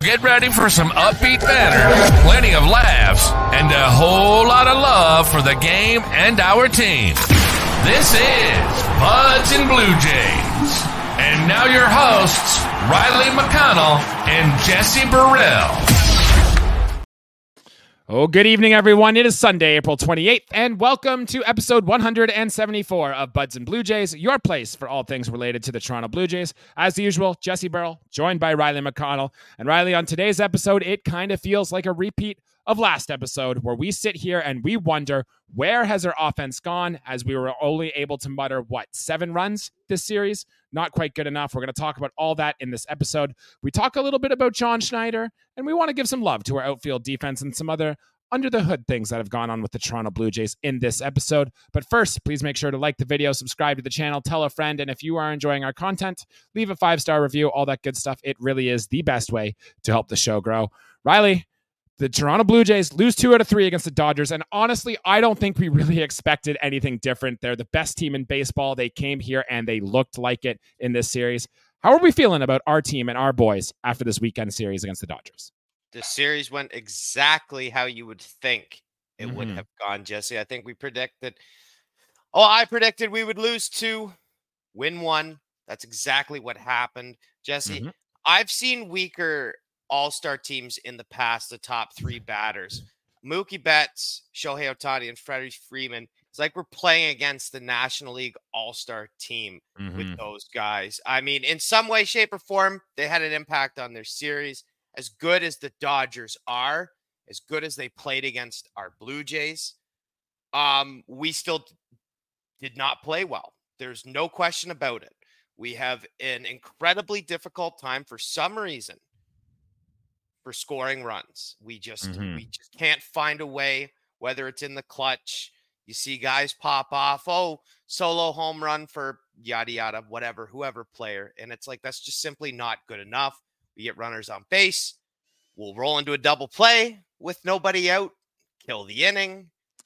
Get ready for some upbeat banter, plenty of laughs, and a whole lot of love for the game and our team. This is Buds and Blue Jays. And now your hosts, Riley McConnell and Jesse Burrell. Oh, good evening, everyone. It is Sunday, April 28th, and welcome to episode 174 of Buds and Blue Jays, your place for all things related to the Toronto Blue Jays. As usual, Jesse Burrell, joined by Riley McConnell. And Riley, on today's episode, it kind of feels like a repeat of last episode, where we sit here and we wonder, where has our offense gone, as we were only able to mutter, 7 runs this series? Not quite good enough. We're going to talk about all that in this episode. We talk a little bit about John Schneider, and we want to give some love to our outfield defense and some other under-the-hood things that have gone on with the Toronto Blue Jays in this episode. But first, please make sure to like the video, subscribe to the channel, tell a friend, and if you are enjoying our content, leave a 5-star review, all that good stuff. It really is the best way to help the show grow. Riley, the Toronto Blue Jays lose 2 out of 3 against the Dodgers, and honestly, I don't think we really expected anything different. They're the best team in baseball. They came here and they looked like it in this series. How are we feeling about our team and our boys after this weekend series against the Dodgers? The series went exactly how you would think it would have gone, Jesse. I think we predicted. I predicted we would lose 2, win 1. That's exactly what happened, Jesse. I've seen weaker all-star teams in the past, the top 3 batters. Mookie Betts, Shohei Ohtani, and Freddie Freeman. It's like we're playing against the National League all-star team with those guys. I mean, in some way, shape, or form, they had an impact on their series. As good as the Dodgers are, as good as they played against our Blue Jays, we still did not play well. There's no question about it. We have an incredibly difficult time for some reason for scoring runs. We just can't find a way, whether it's in the clutch. You see guys pop off, solo home run for yada, yada, whatever, whoever player. And it's like, that's just simply not good enough. We get runners on base. We'll roll into a double play with nobody out, kill the inning.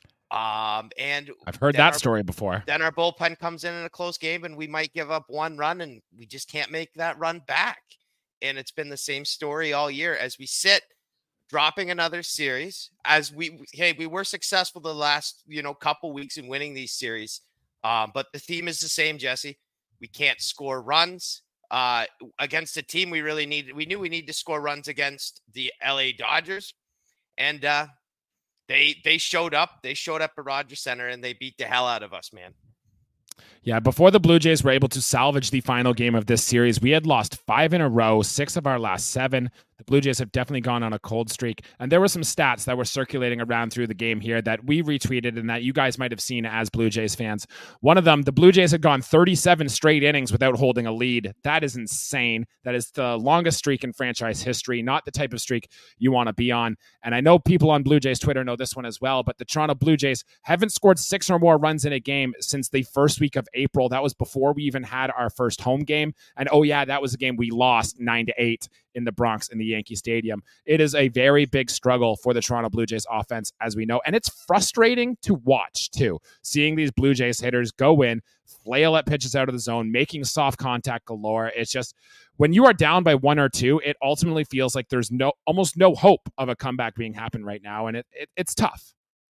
And I've heard that story before. Then our bullpen comes in a close game and we might give up 1 run and we just can't make that run back. And it's been the same story all year as we sit dropping another series. As we were successful the last, couple weeks in winning these series. But the theme is the same, Jesse. We can't score runs. Against a team we knew we need to score runs against the LA Dodgers, and they showed up. They showed up at Rogers Center and they beat the hell out of us, man. Yeah, before the Blue Jays were able to salvage the final game of this series, we had lost 5 in a row, 6 of our last 7. The Blue Jays have definitely gone on a cold streak, and there were some stats that were circulating around through the game here that we retweeted and that you guys might have seen as Blue Jays fans. One of them, the Blue Jays had gone 37 straight innings without holding a lead. That is insane. That is the longest streak in franchise history, not the type of streak you want to be on. And I know people on Blue Jays Twitter know this one as well, but the Toronto Blue Jays haven't scored 6 or more runs in a game since the first week of April. That was before we even had our first home game. And that was a game we lost 9-8 in the Bronx in the Yankee Stadium. It is a very big struggle for the Toronto Blue Jays offense, as we know. And it's frustrating to watch, too. Seeing these Blue Jays hitters go in, flail at pitches out of the zone, making soft contact galore. It's just, when you are down by 1 or 2, it ultimately feels like there's almost no hope of a comeback being happen right now. And it's tough.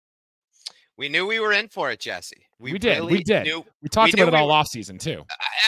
We knew we were in for it, Jesse. We did. Really we talked about it all off season too.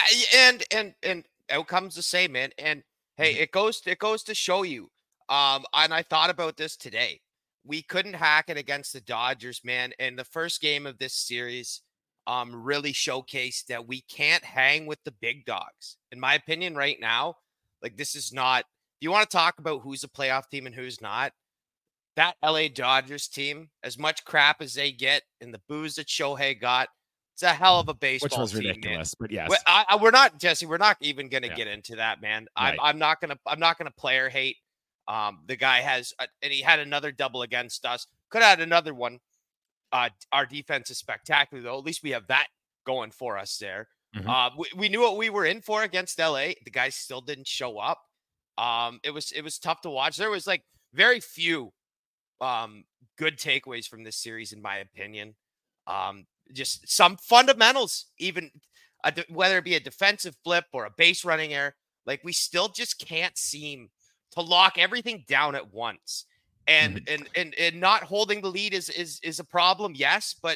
And outcomes the same, man. And hey, it goes to show you. And I thought about this today. We couldn't hack it against the Dodgers, man. And the first game of this series really showcased that we can't hang with the big dogs. In my opinion, right now, like, this is not. Do you want to talk about who's a playoff team and who's not? That LA Dodgers team, as much crap as they get and the booze that Shohei got, it's a hell of a baseball team. Which was ridiculous, man. But yes. We're not, Jesse, we're not even going to get into that, man. Right. I'm not going to player hate. The guy has, and he had another double against us. Could have had another one. Our defense is spectacular, though. At least we have that going for us there. We knew what we were in for against LA. The guys still didn't show up. It was tough to watch. There was like very few good takeaways from this series, in my opinion. Just some fundamentals, even whether it be a defensive flip or a base running error, like, we still just can't seem to lock everything down at once. And not holding the lead is a problem, yes, but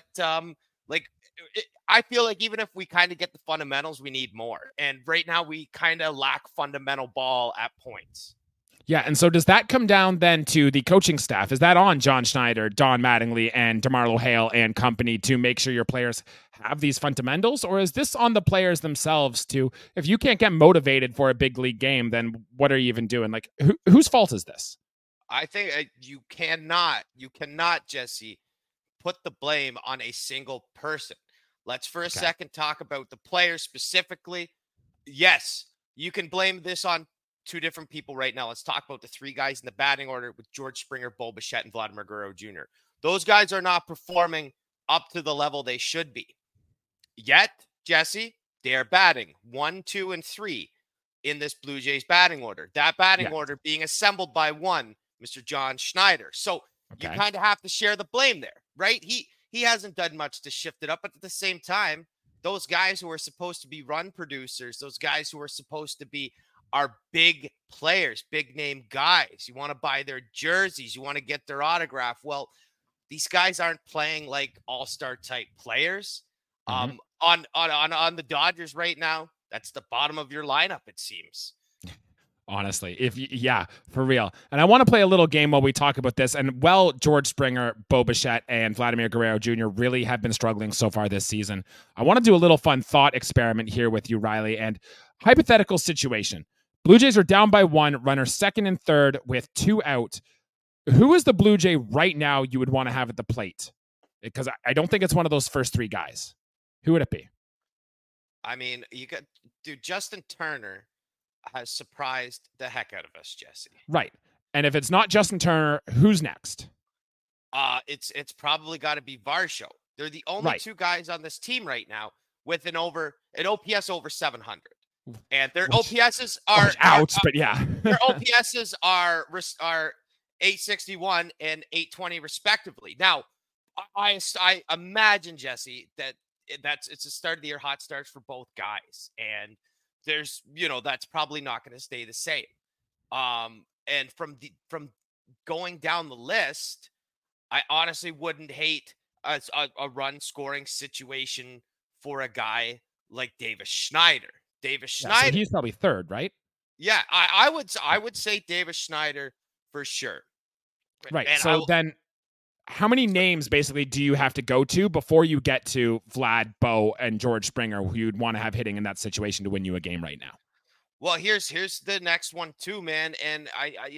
I feel like even if we kind of get the fundamentals, we need more. And right now we kind of lack fundamental ball at points. Yeah, and so does that come down then to the coaching staff? Is that on John Schneider, Don Mattingly, and DeMarlo Hale and company to make sure your players have these fundamentals? Or is this on the players themselves to, if you can't get motivated for a big league game, then what are you even doing? Like, whose fault is this? I think you cannot, Jesse, put the blame on a single person. Let's for a second talk about the players specifically. Yes, you can blame this on two different people right now. Let's talk about the three guys in the batting order with George Springer, Bo Bichette, and Vladimir Guerrero Jr. Those guys are not performing up to the level they should be. Yet, Jesse, they are batting 1, 2, and 3 in this Blue Jays batting order. That batting order being assembled by one, Mr. John Schneider. So you kind of have to share the blame there, right? He hasn't done much to shift it up, but at the same time, those guys who are supposed to be run producers, those guys who are supposed to be our big players, big name guys, you want to buy their jerseys, you want to get their autograph. Well, these guys aren't playing like all-star type players. On the Dodgers right now, that's the bottom of your lineup, it seems. Honestly, for real. And I want to play a little game while we talk about this. And George Springer, Bo Bichette, and Vladimir Guerrero Jr. really have been struggling so far this season. I want to do a little fun thought experiment here with you, Riley. And hypothetical situation. Blue Jays are down by 1, runner second and third with 2 out. Who is the Blue Jay right now you would want to have at the plate? Because I don't think it's one of those first 3 guys. Who would it be? I mean, Justin Turner has surprised the heck out of us, Jesse. Right. And if it's not Justin Turner, who's next? It's probably got to be Varsho. They're the only 2 guys on this team right now with an OPS over 700. And their OPSs are outs, but yeah. Their OPSs are 861 and 820 respectively. Now, I imagine, Jesse, it's the start of the year hot starts for both guys. And there's, that's probably not going to stay the same. And from going down the list, I honestly wouldn't hate a run scoring situation for a guy like Davis Schneider. So he's probably third, right? Yeah, I would say Davis Schneider for sure. Right. And then how many names basically do you have to go to before you get to Vlad, Bo, and George Springer, who you'd want to have hitting in that situation to win you a game right now? Well, here's the next one too, man. And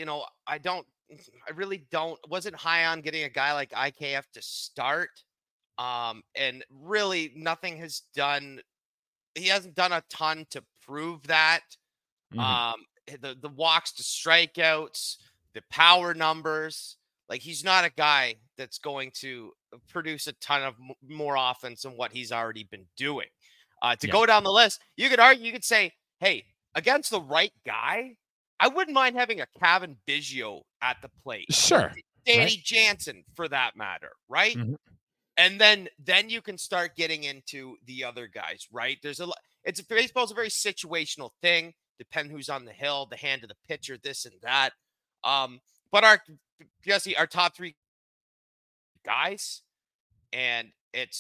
wasn't high on getting a guy like IKF to start. And really nothing he hasn't done a ton to prove that. The walks to strikeouts, the power numbers, like he's not a guy that's going to produce a ton of more offense than what he's already been doing. Go down the list, you could say, hey, against the right guy, I wouldn't mind having a Kevin Biggio at the plate. Sure. Danny Jansen for that matter, right? Mm-hmm. And then you can start getting into the other guys, right? Baseball's a very situational thing. Depend who's on the hill, the hand of the pitcher, this and that. But our top 3 guys, and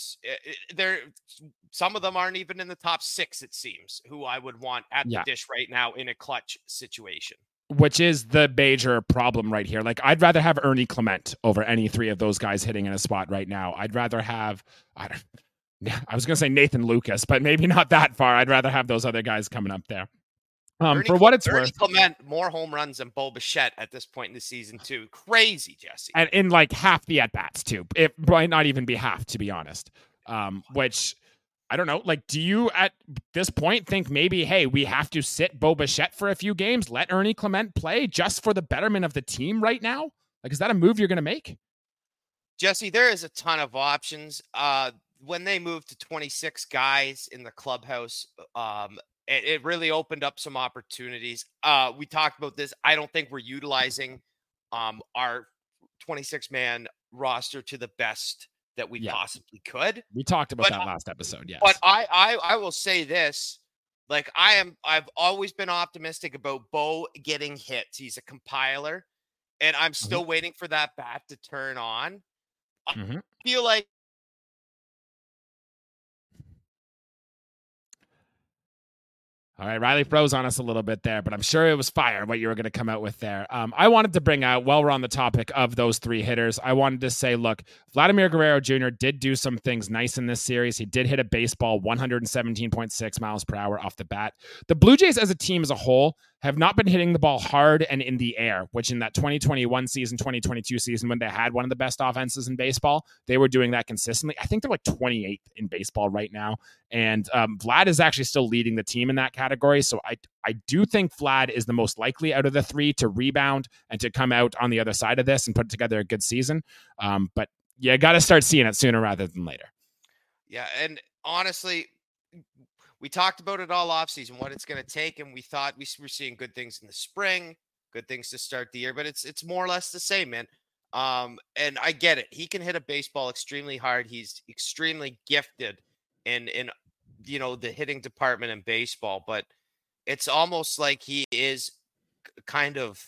some of them aren't even in the top 6, it seems, who I would want at the dish right now in a clutch situation. Which is the major problem right here. Like, I'd rather have Ernie Clement over any 3 of those guys hitting in a spot right now. I'd rather have, I was going to say Nathan Lucas, but maybe not that far. I'd rather have those other guys coming up there. For what it's worth, Clement more home runs than Bo Bichette at this point in the season too. Crazy, Jesse. And in like half the at-bats too. It might not even be half, to be honest. Which, I don't know. Like, do you at this point think maybe, hey, we have to sit Bo Bichette for a few games, let Ernie Clement play just for the betterment of the team right now? Like, is that a move you're going to make? Jesse, there is a ton of options. When they moved to 26 guys in the clubhouse, it really opened up some opportunities. We talked about this. I don't think we're utilizing our 26-man roster to the best that we possibly could. We talked about that last episode, yes. But I will say this. Like I've always been optimistic about Bo getting hits. He's a compiler, and I'm still waiting for that bat to turn on. I feel like all right, Riley froze on us a little bit there, but I'm sure it was fire what you were going to come out with there. I wanted to bring out, while we're on the topic of those three hitters, I wanted to say, look, Vladimir Guerrero Jr. did do some things nice in this series. He did hit a baseball 117.6 miles per hour off the bat. The Blue Jays as a team as a whole have not been hitting the ball hard and in the air, which in that 2021 season, 2022 season, when they had one of the best offenses in baseball, they were doing that consistently. I think they're like 28th in baseball right now. And Vlad is actually still leading the team in that category. So I do think Vlad is the most likely out of the three to rebound and to come out on the other side of this and put together a good season. But you got to start seeing it sooner rather than later. Yeah, and honestly, we talked about it all offseason, what it's going to take, and we thought we were seeing good things in the spring, good things to start the year, but it's more or less the same, man. And I get it. He can hit a baseball extremely hard. He's extremely gifted in the hitting department in baseball, but it's almost like he is kind of,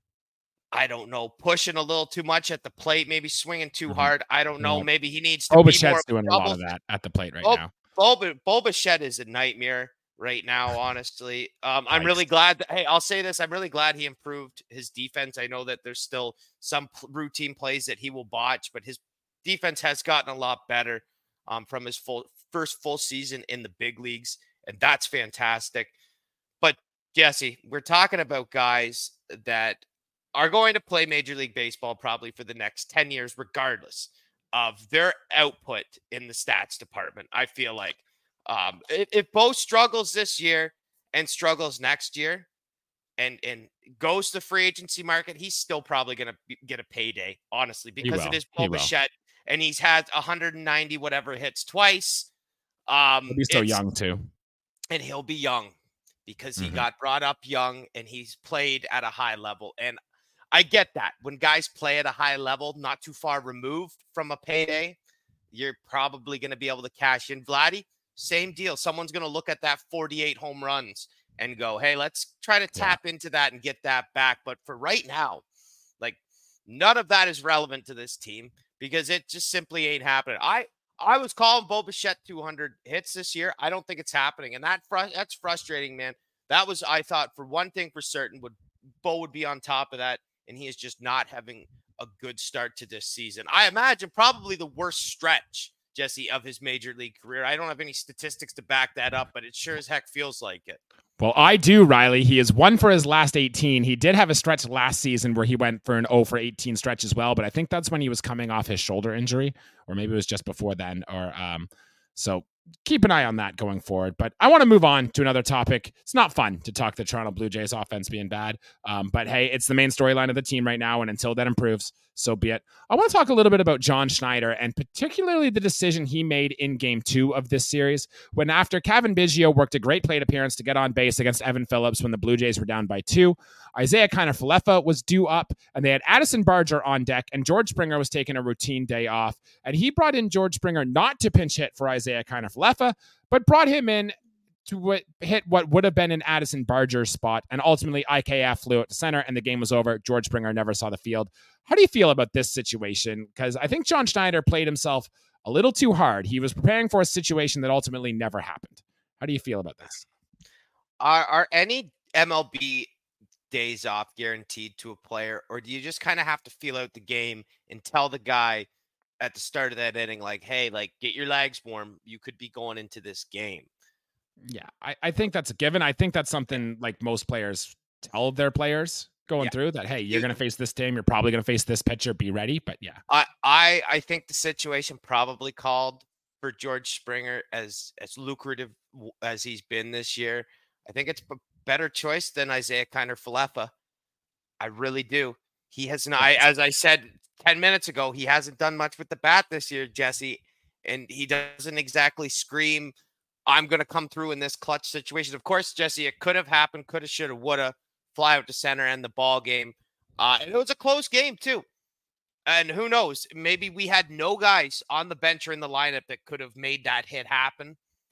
I don't know, pushing a little too much at the plate, maybe swinging too hard. I don't know. Maybe he needs to be more doing a lot of that at the plate right now. Bo Bichette is a nightmare right now, honestly. I'm really glad that, I'll say this. I'm really glad he improved his defense. I know that there's still some routine plays that he will botch, but his defense has gotten a lot better from his first full season in the big leagues, and that's fantastic. But Jesse, we're talking about guys that are going to play Major League Baseball probably for the next 10 years, regardless of their output in the stats department. I feel like if Bo struggles this year and struggles next year and goes to the free agency market, he's still probably going to get a payday, honestly, because it is Bo Bichette, and he's had 190 whatever hits twice. He'll be so young too. And he'll be young because he got brought up young and he's played at a high level. And I get that when guys play at a high level, not too far removed from a payday, you're probably going to be able to cash in. Vladdy, same deal. Someone's going to look at that 48 home runs and go, hey, let's try to tap into that and get that back. But for right now, like, none of that is relevant to this team because it just simply ain't happening. I was calling Bo Bichette 200 hits this year. I don't think it's happening. And that's frustrating, man. That was, I thought, for one thing for certain, Bo would be on top of that. And he is just not having a good start to this season. I imagine probably the worst stretch, Jesse, of his major league career. I don't have any statistics to back that up, but it sure as heck feels like it. Well, I do, Riley. He is 1 for his last 18. He did have a stretch last season where he went for an 0 for 18 stretch as well, but I think that's when he was coming off his shoulder injury, or maybe it was just before then. So keep an eye on that going forward. But I want to move on to another topic. It's not fun to talk the Toronto Blue Jays offense being bad. But hey, it's the main storyline of the team right now. And until that improves, so be it. I want to talk a little bit about John Schneider and particularly the decision he made in game 2 of this series when after Cavan Biggio worked a great plate appearance to get on base against Evan Phillips when the Blue Jays were down by 2, Isaiah Kiner-Falefa was due up and they had Addison Barger on deck and George Springer was taking a routine day off. And he brought in George Springer not to pinch hit for Isaiah Kiner-Falefa, but brought him in to hit what would have been an Addison Barger spot. And ultimately, IKF flew out to center and the game was over. George Springer never saw the field. How do you feel about this situation? Because I think John Schneider played himself a little too hard. He was preparing for a situation that ultimately never happened. How do you feel about this? Are any MLB days off guaranteed to a player, or do you just kind of have to feel out the game and tell the guy at the start of that inning, like, hey, like, get your legs warm. You could be going into this game. Yeah, I think that's a given. I think that's something like most players tell their players going through that, hey, you're going to face this team. You're probably going to face this pitcher. Be ready. But yeah, I think the situation probably called for George Springer as lucrative as he's been this year. I think it's a better choice than Isaiah Kiner-Falefa. I really do. He has not, as I said 10 minutes ago, he hasn't done much with the bat this year, Jesse, and he doesn't exactly scream, I'm going to come through in this clutch situation. Of course, Jesse, it could have happened, could have, should have, would have, fly out to center and the ball game. And it was a close game too. And who knows, maybe we had no guys on the bench or in the lineup that could have made that hit happen.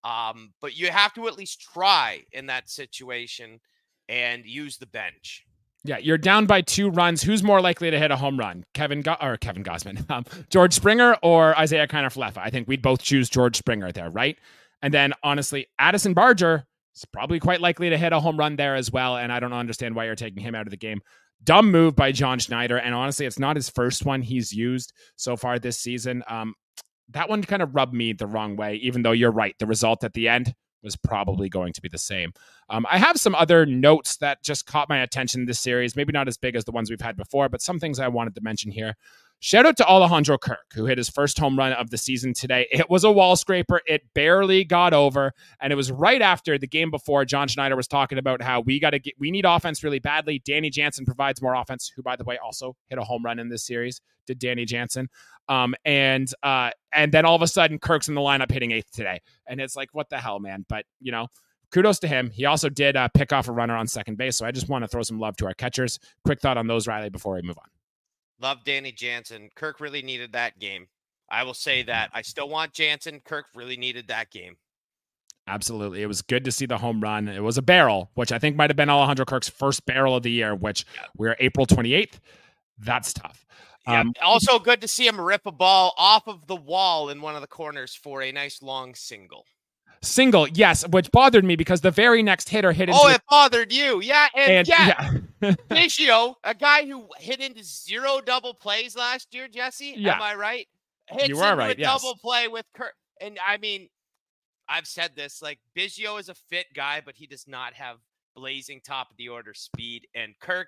But you have to at least try in that situation and use the bench. Yeah, you're down by 2 runs. Who's more likely to hit a home run? Kevin Gausman, George Springer or Isaiah Kiner-Falefa? I think we'd both choose George Springer there, right? And then, honestly, Addison Barger is probably quite likely to hit a home run there as well, and I don't understand why you're taking him out of the game. Dumb move by John Schneider, and honestly, it's not his first one he's used so far this season. That one kind of rubbed me the wrong way, even though you're right. The result at the end was probably going to be the same. I have some other notes that just caught my attention this series, maybe not as big as the ones we've had before, but some things I wanted to mention here. Shout out to Alejandro Kirk, who hit his first home run of the season today. It was a wall scraper. It barely got over. And it was right after the game before John Schneider was talking about how we need offense really badly. Danny Jansen provides more offense, who, by the way, also hit a home run in this series. Did Danny Jansen. And then all of a sudden Kirk's in the lineup hitting 8th today. And it's like, what the hell, man? But, kudos to him. He also did pick off a runner on second base. So I just want to throw some love to our catchers. Quick thought on those, Riley, before we move on. Love Danny Jansen. Kirk really needed that game. I will say that. I still want Jansen. Kirk really needed that game. Absolutely. It was good to see the home run. It was a barrel, which I think might have been Alejandro Kirk's first barrel of the year, which we're April 28th. That's tough. Also good to see him rip a ball off of the wall in one of the corners for a nice long single. Single, yes, which bothered me because the very next hitter hit into... Oh, it bothered you. Yeah, and Biggio, a guy who hit into 0 double plays last year, Jesse, am I right? Hits you are right, a double play with Kirk. And I mean, I've said this, like, Biggio is a fit guy, but he does not have blazing top of the order speed. And Kirk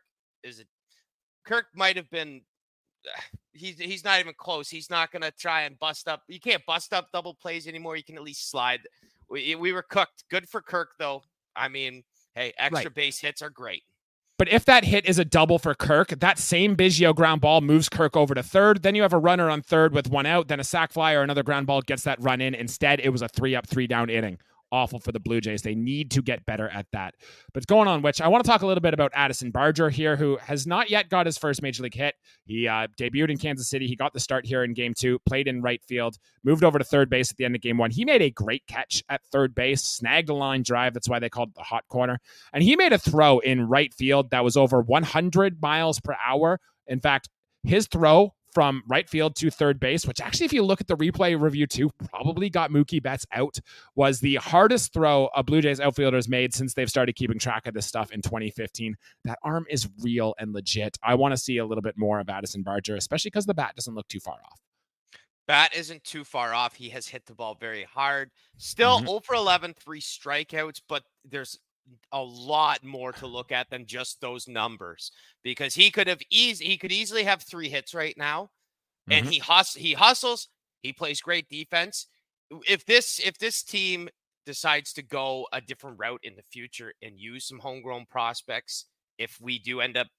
might have been... He's not even close. He's not going to try and bust up. You can't bust up double plays anymore. You can at least slide. We were cooked. Good for Kirk, though. I mean, hey, extra base hits are great. But if that hit is a double for Kirk, that same Biggio ground ball moves Kirk over to third. Then you have a runner on third with 1 out. Then a sac fly or another ground ball gets that run in. Instead, it was a 3-up, 3-down inning. Awful for the Blue Jays. They need to get better at that. But going on, which I want to talk a little bit about Addison Barger here, who has not yet got his first major league hit. He debuted in Kansas City. He got the start here in game 2, played in right field, moved over to third base at the end of game 1. He made a great catch at third base, snagged a line drive. That's why they called it the hot corner. And he made a throw in right field that was over 100 miles per hour. In fact, his throw from right field to third base, which actually, if you look at the replay review too, probably got Mookie Betts out, was the hardest throw a Blue Jays outfielders made since they've started keeping track of this stuff in 2015. That arm is real and legit. I want to see a little bit more of Addison Barger, especially because the bat doesn't look too far off. Bat isn't too far off. He has hit the ball very hard. Still 0 for 11, 3 strikeouts, but there's a lot more to look at than just those numbers, because he could easily have 3 hits right now, and he hustles. He plays great defense. If this team decides to go a different route in the future and use some homegrown prospects, if we do end up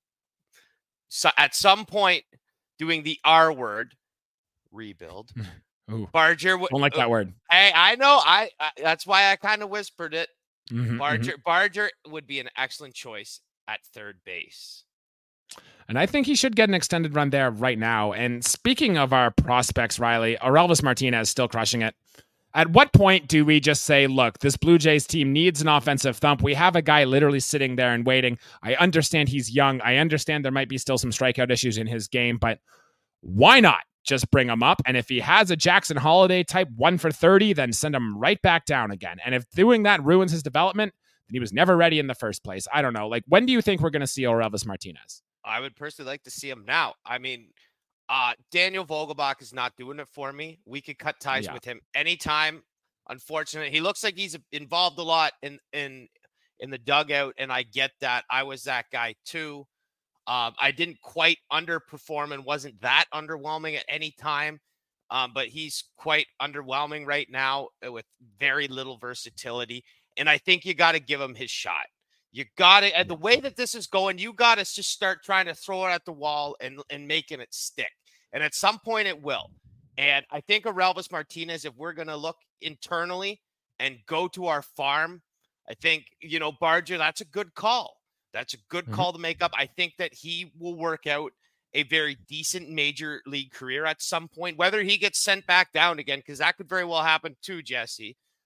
at some point doing the R word, rebuild. Ooh, Barger don't like that word. Hey, I know. I that's why I kind of whispered it. Barger would be an excellent choice at third base. And I think he should get an extended run there right now. And speaking of our prospects, Riley, Orelvis Martinez still crushing it. At what point do we just say, look, this Blue Jays team needs an offensive thump? We have a guy literally sitting there and waiting. I understand he's young. I understand there might be still some strikeout issues in his game, but why not just bring him up? And if he has a Jackson Holiday type 1 for 30, then send him right back down again. And if doing that ruins his development, then he was never ready in the first place. I don't know. Like, when do you think we're going to see Orelvis Martinez? I would personally like to see him now. I mean, Daniel Vogelbach is not doing it for me. We could cut ties with him anytime. Unfortunately, he looks like he's involved a lot in the dugout, and I get that. I was that guy too. I didn't quite underperform and wasn't that underwhelming at any time, but he's quite underwhelming right now with very little versatility. And I think you got to give him his shot. You got to, and the way that this is going, you got to just start trying to throw it at the wall and making it stick. And at some point it will. And I think Orelvis Martinez, if we're going to look internally and go to our farm, I think, Barger, that's a good call. That's a good call to make up. I think that he will work out a very decent major league career at some point, whether he gets sent back down again, because that could very well happen too, Jesse.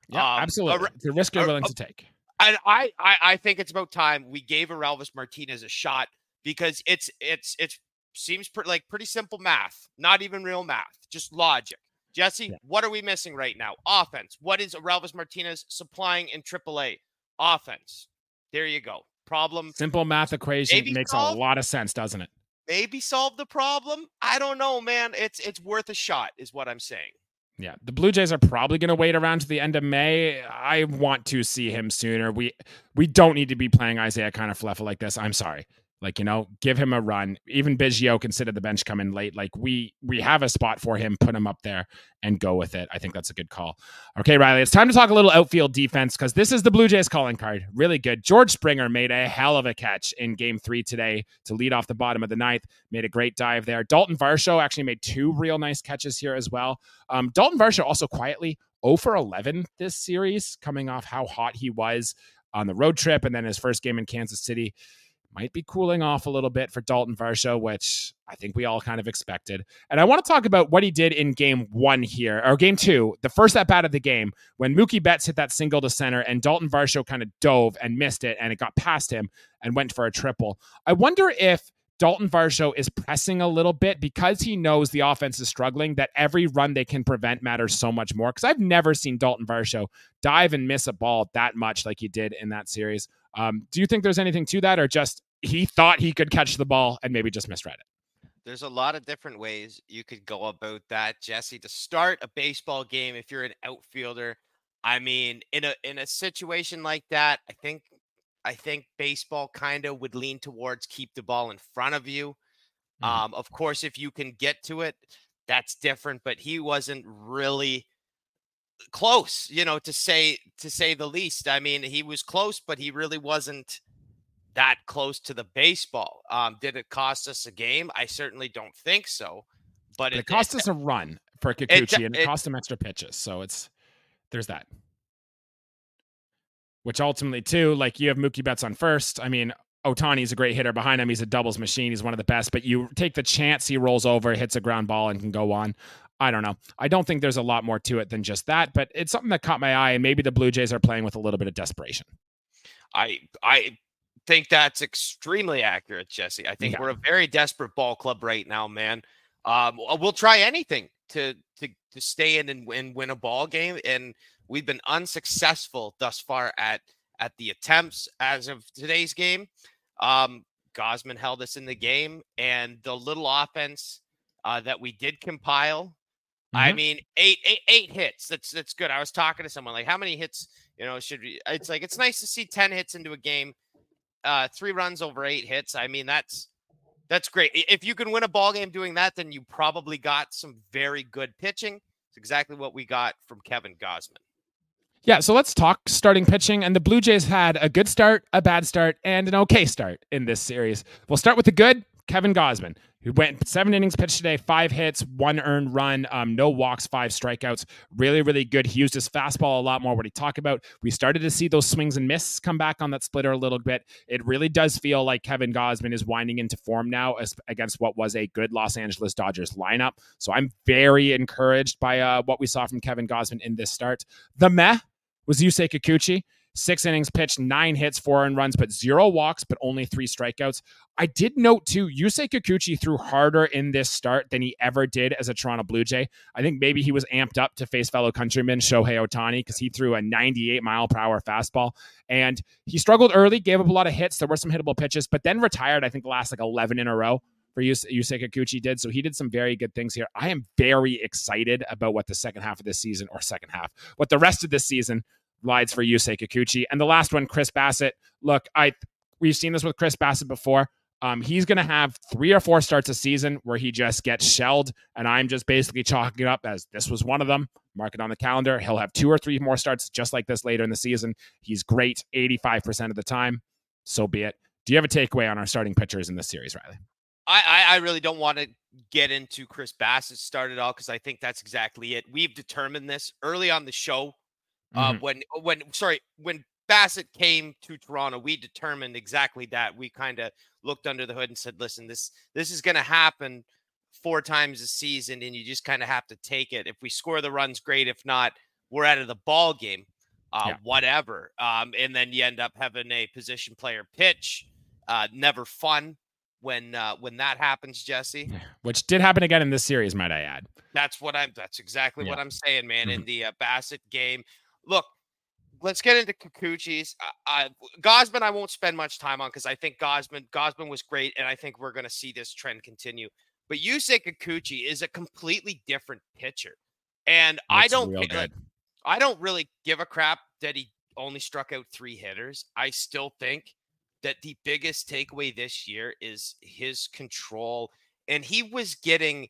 Yeah, absolutely. It's a risk you're willing to take. And I think it's about time we gave Orelvis Martinez a shot, because it seems pretty simple math, not even real math, just logic. Jesse, What are we missing right now? Offense. What is Orelvis Martinez supplying in AAA? Offense. There you go. Problem. Simple math equation makes a lot of sense, doesn't it? Maybe solve the problem. I don't know, man. It's worth a shot, is what I'm saying. Yeah, the Blue Jays are probably going to wait around to the end of May. I want to see him sooner. We don't need to be playing Isaiah Kiner-Falefa like this. I'm sorry. Give him a run. Even Biggio can sit at the bench, come in late. We have a spot for him. Put him up there and go with it. I think that's a good call. Okay, Riley, it's time to talk a little outfield defense, because this is the Blue Jays calling card. Really good. George Springer made a hell of a catch in Game 3 today to lead off the bottom of the ninth. Made a great dive there. Dalton Varsho actually made 2 real nice catches here as well. Dalton Varsho also quietly 0 for 11 this series, coming off how hot he was on the road trip and then his first game in Kansas City. Might be cooling off a little bit for Dalton Varsho, which I think we all kind of expected. And I want to talk about what he did in Game 1 here, or Game 2, the first at-bat of the game, when Mookie Betts hit that single to center and Dalton Varsho kind of dove and missed it, and it got past him and went for a triple. I wonder if Dalton Varsho is pressing a little bit because he knows the offense is struggling, that every run they can prevent matters so much more. Because I've never seen Dalton Varsho dive and miss a ball that much like he did in that series. Do you think there's anything to that, or just he thought he could catch the ball and maybe just misread it? There's a lot of different ways you could go about that, Jesse. To start a baseball game, if you're an outfielder, I mean, in a situation like that, I think baseball kind of would lean towards keep the ball in front of you. Of course, if you can get to it, that's different, but he wasn't really close, to say the least. I mean, he was close, but he really wasn't that close to the baseball. Did it cost us a game? I certainly don't think so. But it cost us a run for Kikuchi, and it cost him extra pitches. So there's that. Which ultimately, too, you have Mookie Betts on first. I mean, Ohtani's a great hitter behind him. He's a doubles machine. He's one of the best. But you take the chance he rolls over, hits a ground ball, and can go on. I don't know. I don't think there's a lot more to it than just that. But it's something that caught my eye, and maybe the Blue Jays are playing with a little bit of desperation. I think that's extremely accurate, Jesse. I think we're a very desperate ball club right now, man. We'll try anything to stay in and win a ball game, and we've been unsuccessful thus far at the attempts as of today's game. Gausman held us in the game, and the little offense that we did compile. I mean, eight hits. That's good. I was talking to someone how many hits, should we? It's nice to see 10 hits into a game, 3 runs over 8 hits. I mean, that's great. If you can win a ball game doing that, then you probably got some very good pitching. It's exactly what we got from Kevin Gausman. Yeah, so let's talk starting pitching. And the Blue Jays had a good start, a bad start, and an okay start in this series. We'll start with the good. Kevin Gausman, who went 7 innings pitched today, 5 hits, 1 earned run, no walks, 5 strikeouts. Really, really good. He used his fastball a lot more. What he talked about, we started to see those swings and misses come back on that splitter a little bit. It really does feel like Kevin Gausman is winding into form now against what was a good Los Angeles Dodgers lineup. So I'm very encouraged by what we saw from Kevin Gausman in this start. The meh was Yusei Kikuchi. 6 innings pitched, 9 hits, 4 earned runs, but 0 walks, but only 3 strikeouts. I did note, too, Yusei Kikuchi threw harder in this start than he ever did as a Toronto Blue Jay. I think maybe he was amped up to face fellow countryman Shohei Ohtani because he threw a 98-mile-per-hour fastball. And he struggled early, gave up a lot of hits. There were some hittable pitches, but then retired, I think, the last 11 in a row for Yusei Kikuchi did. So he did some very good things here. I am very excited about what the what the rest of this season lies for Yusei Kikuchi. And the last one, Chris Bassitt. Look, we've seen this with Chris Bassitt before. He's going to have 3 or 4 starts a season where he just gets shelled, and I'm just basically chalking it up as this was one of them. Mark it on the calendar. He'll have 2 or 3 more starts just like this later in the season. He's great 85% of the time. So be it. Do you have a takeaway on our starting pitchers in this series, Riley? I really don't want to get into Chris Bassitt's start at all because I think that's exactly it. We've determined this early on the show. When Bassitt came to Toronto, we determined exactly that. We kind of looked under the hood and said, listen, this is going to happen 4 times a season, and you just kind of have to take it. If we score the runs, great. If not, we're out of the ball game. whatever. And then you end up having a position player pitch. Never fun when that happens, Jesse. Which did happen again in this series, might I add. That's exactly what I'm saying, man. Mm-hmm. In the Bassett game. Look, let's get into Kikuchi's. Gausman, I won't spend much time on because I think Gausman was great, and I think we're going to see this trend continue. But Yusei Kikuchi is a completely different pitcher, and I don't really give a crap that he only struck out 3 hitters. I still think that the biggest takeaway this year is his control, and he was getting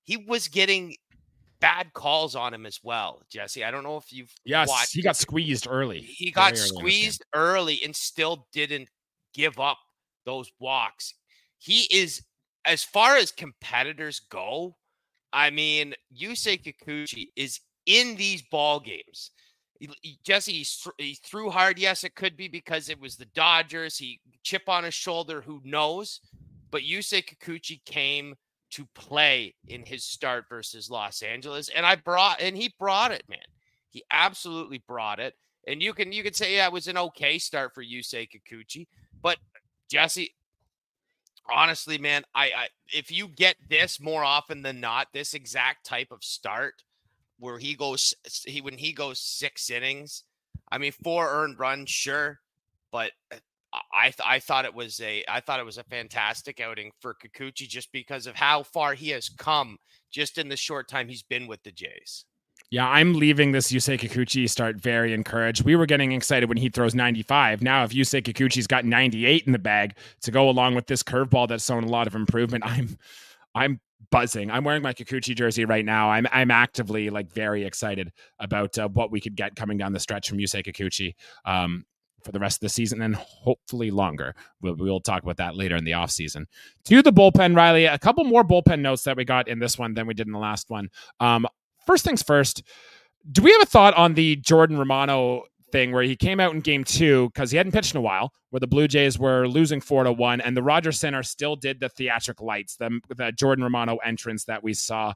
bad calls on him as well, Jesse. I don't know if you've watched. He got squeezed early. He got squeezed early and still didn't give up those walks. He is, as far as competitors go, I mean, Yusei Kikuchi is in these ball games. Jesse, he threw hard. Yes, it could be because it was the Dodgers. He chip on his shoulder. Who knows? But Yusei Kikuchi came to play in his start versus Los Angeles, and he brought it, man. He absolutely brought it. And you could say, yeah, it was an okay start for Yusei Kikuchi, but Jesse, honestly, man, I if you get this more often than not, this exact type of start where when he goes 6 innings, I mean, 4 earned runs, sure, but I thought it was a fantastic outing for Kikuchi just because of how far he has come just in the short time he's been with the Jays. Yeah, I'm leaving this Yusei Kikuchi start very encouraged. We were getting excited when he throws 95. Now, if Yusei Kikuchi's got 98 in the bag to go along with this curveball that's shown a lot of improvement, I'm buzzing. I'm wearing my Kikuchi jersey right now. I'm actively very excited about what we could get coming down the stretch from Yusei Kikuchi for the rest of the season and hopefully longer. We'll talk about that later in the offseason. To the bullpen, Riley, a couple more bullpen notes that we got in this one than we did in the last one. First things first, do we have a thought on the Jordan Romano thing where he came out in game 2 because he hadn't pitched in a while, where the Blue Jays were losing 4-1, and the Rogers Center still did the theatric lights, the Jordan Romano entrance that we saw.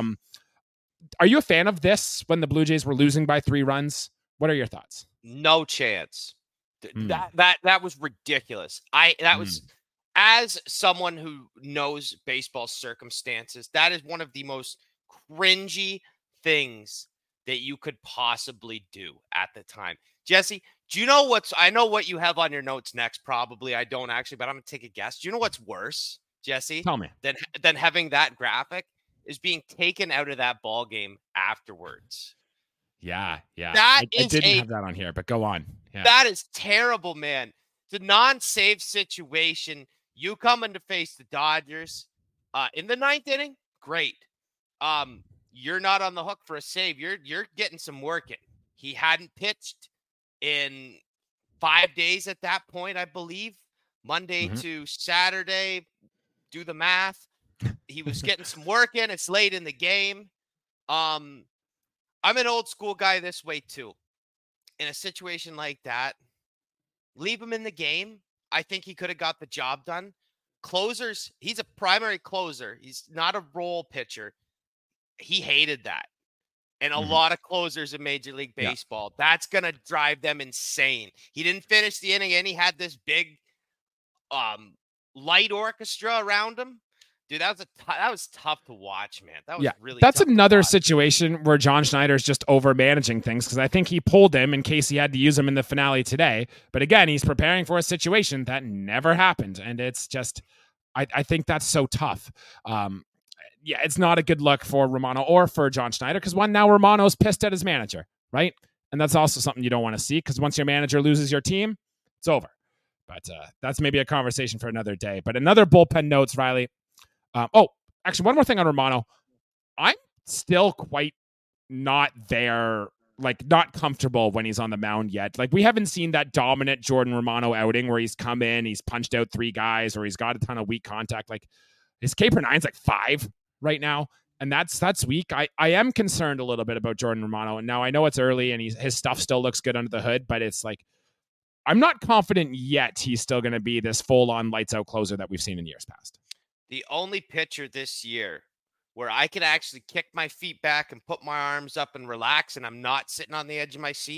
Are you a fan of this when the Blue Jays were losing by 3 runs? What are your thoughts? No chance. That was ridiculous. Was, as someone who knows baseball circumstances, that is one of the most cringy things that you could possibly do at the time. Jesse, do you know I know what you have on your notes next, probably. I don't actually, but I'm going to take a guess. Do you know what's worse, Jesse? Tell me. Than having that graphic is being taken out of that ball game afterwards. Yeah. I didn't have that on here, but go on. Yeah. That is terrible, man. It's a non-save situation. You coming to face the Dodgers in the 9th inning, great. You're not on the hook for a save. You're getting some work in. He hadn't pitched in 5 days at that point, I believe. Monday to Saturday. Do the math. He was getting some work in. It's late in the game. I'm an old school guy this way too. In a situation like that, leave him in the game. I think he could have got the job done. Closers, he's a primary closer. He's not a role pitcher. He hated that. And a lot of closers in Major League Baseball, that's going to drive them insane. He didn't finish the inning and he had this big light orchestra around him. Dude, that was tough to watch, man. That was really That's tough another situation where John Schneider's just over managing things because I think he pulled him in case he had to use him in the finale today. But again, he's preparing for a situation that never happened. And it's just, I think that's so tough. It's not a good look for Romano or for John Schneider because now Romano's pissed at his manager, right? And that's also something you don't want to see because once your manager loses your team, it's over. But that's maybe a conversation for another day. But another bullpen notes, Riley. Actually, one more thing on Romano. I'm still quite not there, not comfortable when he's on the mound yet. We haven't seen that dominant Jordan Romano outing where he's come in, he's punched out 3 guys, or he's got a ton of weak contact. His K/9's 5 right now, and that's weak. I am concerned a little bit about Jordan Romano, and now I know it's early and his stuff still looks good under the hood, but it's I'm not confident yet he's still going to be this full-on lights-out closer that we've seen in years past. The only pitcher this year where I could actually kick my feet back and put my arms up and relax and I'm not sitting on the edge of my seat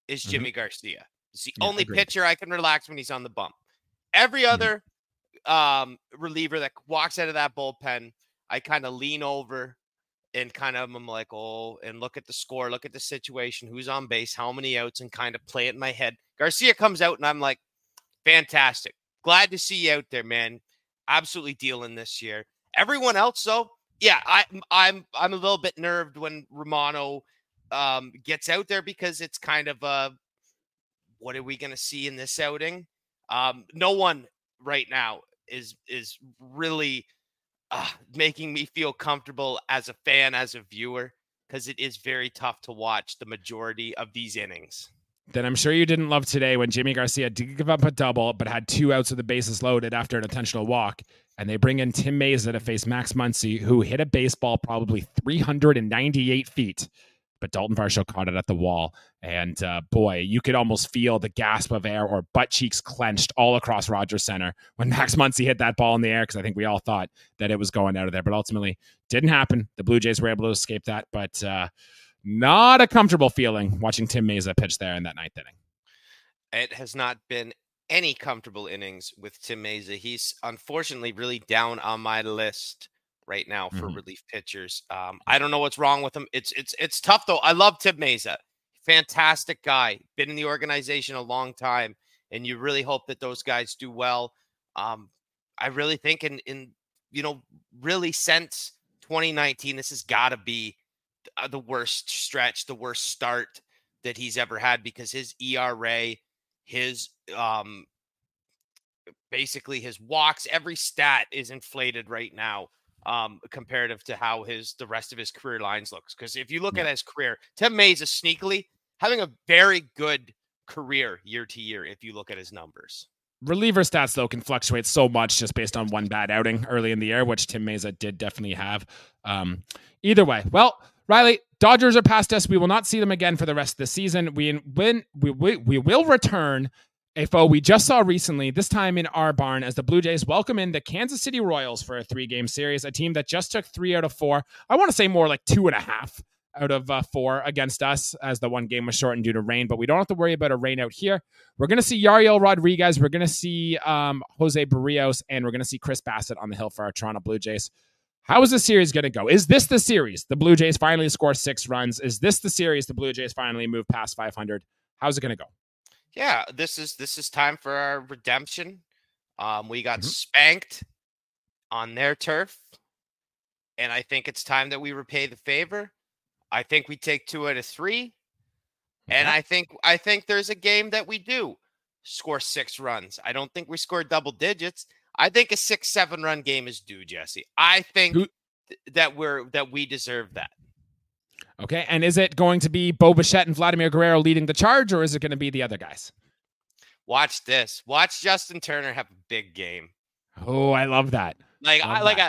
is Jimmy Garcia. It's the Yeah, only agreed. pitcher I can relax when he's on the bump. Every other reliever that walks out of that bullpen, I kind of lean over and kind of I'm like, oh, and look at the score, look at the situation, who's on base, how many outs, and kind of play it in my head. Garcia comes out and I'm like, fantastic. Glad to see you out there, man. Absolutely dealing this year. Everyone else, though, yeah, I'm a little bit nerved when Romano gets out there because it's kind of what are we going to see in this outing? No one right now is really making me feel comfortable as a fan, as a viewer, because it is very tough to watch the majority of these innings. Then I'm sure you didn't love today when Jimmy Garcia did give up a double, but had 2 outs with the bases loaded after an intentional walk. And they bring in Tim Mayza to face Max Muncy, who hit a baseball probably 398 feet. But Dalton Varsho caught it at the wall. And boy, you could almost feel the gasp of air or butt cheeks clenched all across Rogers Center when Max Muncy hit that ball in the air, because I think we all thought that it was going out of there. But ultimately, didn't happen. The Blue Jays were able to escape that. But not a comfortable feeling watching Tim Mayza pitch there in that 9th inning. It has not been any comfortable innings with Tim Mayza. He's unfortunately really down on my list right now for relief pitchers. I don't know what's wrong with him. It's tough though. I love Tim Mayza. Fantastic guy. Been in the organization a long time, and you really hope that those guys do well. I really think in really since 2019, this has got to be the worst stretch, the worst start that he's ever had, because his ERA, his basically his walks, every stat is inflated right now comparative to how the rest of his career lines looks. Because if you look at his career, Tim Mayza sneakily having a very good career year to year if you look at his numbers. Reliever stats, though, can fluctuate so much just based on one bad outing early in the year, which Tim Mayza did definitely have. Either way, well, Riley, Dodgers are past us. We will not see them again for the rest of the season. We will return a foe we just saw recently, this time in our barn, as the Blue Jays welcome in the Kansas City Royals for a 3-game series, a team that just took 3 out of 4. I want to say more like 2.5 out of 4 against us, as the one game was shortened due to rain, but we don't have to worry about a rain out here. We're going to see Yariel Rodriguez. We're going to see Jose Barrios, and we're going to see Chris Bassett on the hill for our Toronto Blue Jays. How is this series going to go? Is this the series the Blue Jays finally score 6 runs? Is this the series the Blue Jays finally move past 500? How's it going to go? Yeah, this is time for our redemption. We got spanked on their turf, and I think it's time that we repay the favor. I think we take 2 out of 3, and I think there's a game that we do score 6 runs. I don't think we score double digits. I think a 6-7 run game is due, Jesse. I think that we deserve that. Okay, and is it going to be Bo Bichette and Vladimir Guerrero leading the charge, or is it going to be the other guys? Watch this. Watch Justin Turner have a big game. Oh, I love that. Like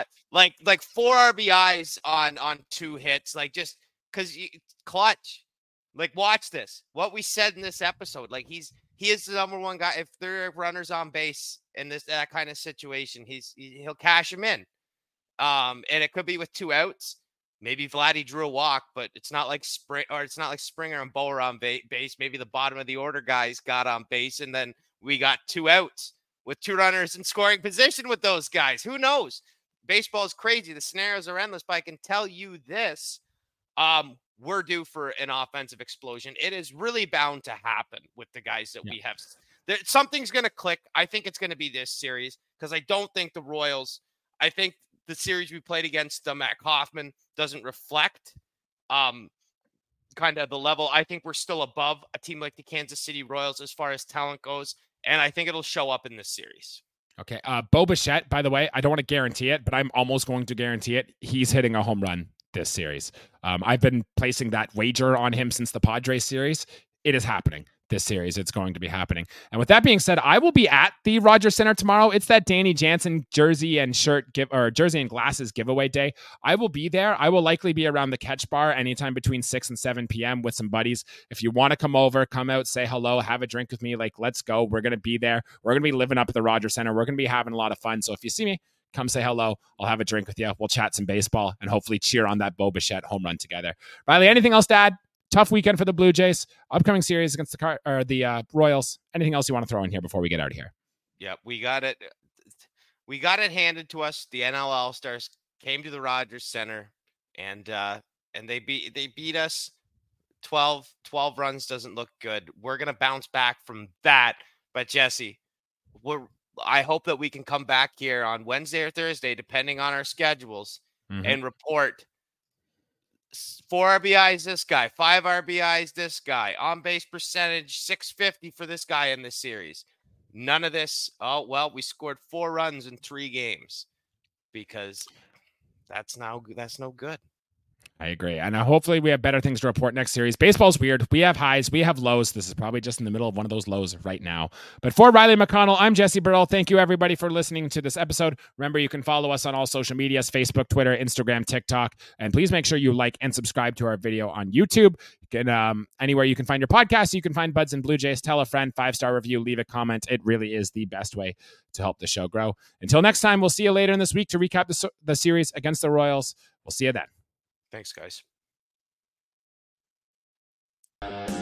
4 RBIs on 2 hits. Like, just because clutch. Like, watch this. What we said in this episode. Like, he is the number one guy. If there are runners on base in that kind of situation, he'll cash him in. And it could be with 2 outs. Maybe Vladdy drew a walk, but it's not like Springer and Bo are on base. Maybe the bottom of the order guys got on base, and then we got 2 outs with 2 runners in scoring position with those guys. Who knows? Baseball is crazy. The scenarios are endless, but I can tell you this. We're due for an offensive explosion. It is really bound to happen with the guys that we have. Something's going to click. I think it's going to be this series, because I don't think the Royals, I think the series we played against Matt Kaufman doesn't reflect kind of the level. I think we're still above a team like the Kansas City Royals as far as talent goes, and I think it'll show up in this series. Okay. Bo Bichette, by the way, I don't want to guarantee it, but I'm almost going to guarantee it. He's hitting a home run this series. I've been placing that wager on him since the Padres series. It is happening. This series, it's going to be happening. And with that being said, I will be at the Rogers Center tomorrow. It's that Danny Jansen jersey and jersey and glasses giveaway day. I will be there. I will likely be around the Catch Bar anytime between 6 and 7 p.m. with some buddies. If you want to come over, come out, say hello, have a drink with me. Like, let's go. We're going to be there. We're going to be living up at the Rogers Center. We're going to be having a lot of fun. So if you see me, come say hello. I'll have a drink with you. We'll chat some baseball and hopefully cheer on that Bo Bichette home run together. Riley, anything else to add tough weekend for the Blue Jays. Upcoming series against the Royals. Anything else you want to throw in here before we get out of here? Yeah, we got it. We got it handed to us. The NL All-Stars came to the Rogers Center, and they beat us. 12 runs doesn't look good. We're gonna bounce back from that. But Jesse, I hope that we can come back here on Wednesday or Thursday, depending on our schedules, and report 4 RBIs this guy, 5 RBIs this guy, on base percentage 650 for this guy in this series. None of this. Oh, well, we scored 4 runs in 3 games, because that's no good. I agree. And hopefully we have better things to report next series. Baseball's weird. We have highs. We have lows. This is probably just in the middle of one of those lows right now. But for Riley McConnell, I'm Jesse Burrell. Thank you, everybody, for listening to this episode. Remember, you can follow us on all social medias, Facebook, Twitter, Instagram, TikTok. And please make sure you like and subscribe to our video on YouTube. You can, anywhere you can find your podcast, you can find Buds and Blue Jays. Tell a friend, 5-star review, leave a comment. It really is the best way to help the show grow. Until next time, we'll see you later in this week to recap the series against the Royals. We'll see you then. Thanks, guys.